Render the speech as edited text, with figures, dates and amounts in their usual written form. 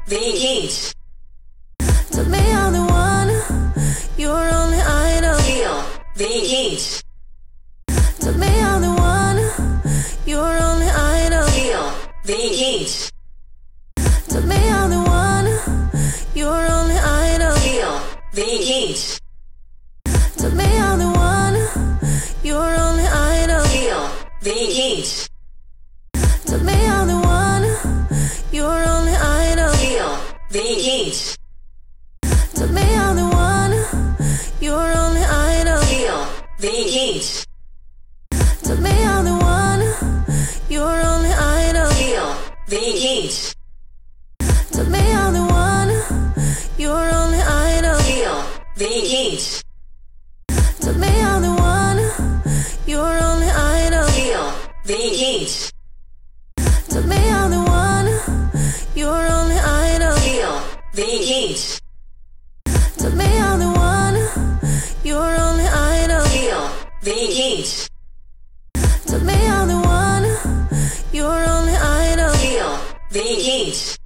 the heat. To me, I'm the one, you're only idol. Feel the heat. To me, I'm the one, you're only idol. Feel the heat. To me, I'm the one, you're only idol. Feel the heat. To me, I'm the one, you're only idol. Feel the heat. To me, I'm the one, you're only idol. Feel the heat. To me, I'm the one, you're only idol. Feel the heat. To me, I'm the one, you're only idol. Feel the heat. To me, I'm the one, you're only idol. Feel the heat. To me, I'm the one, you're only idol. Feel the heat. To me, I'm the one, you're only idol. Feel the heat. To me, I'm the one, you're only idol. Feel the heat. To me, I'm the one, you're only idol. Feel the heat.